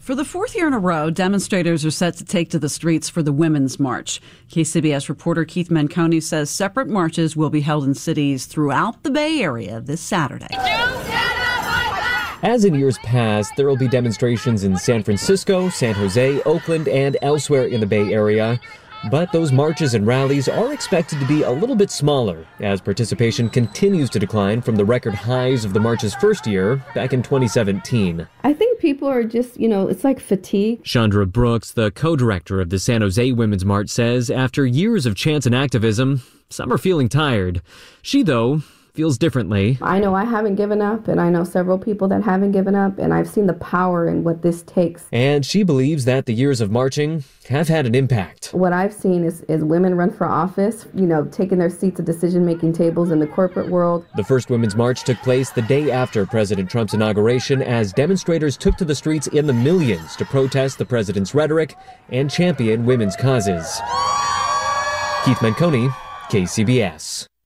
For the fourth year in a row, demonstrators are set to take to the streets for the Women's March. KCBS reporter Keith Menconi says separate marches will be held in cities throughout the Bay Area this Saturday. As in years past, there will be demonstrations in San Francisco, San Jose, Oakland, and elsewhere in the Bay Area. But those marches and rallies are expected to be a little bit smaller as participation continues to decline from the record highs of the march's first year back in 2017. I think people are just, it's like fatigue. Chandra Brooks, the co-director of the San Jose Women's March, says after years of chants and activism, some are feeling tired. She, though, feels differently. I know I haven't given up, and I know several people that haven't given up, and I've seen the power in what this takes. And she believes that the years of marching have had an impact. What I've seen is women run for office, taking their seats at decision-making tables in the corporate world. The first Women's March took place the day after President Trump's inauguration as demonstrators took to the streets in the millions to protest the president's rhetoric and champion women's causes. Keith Menconi, KCBS.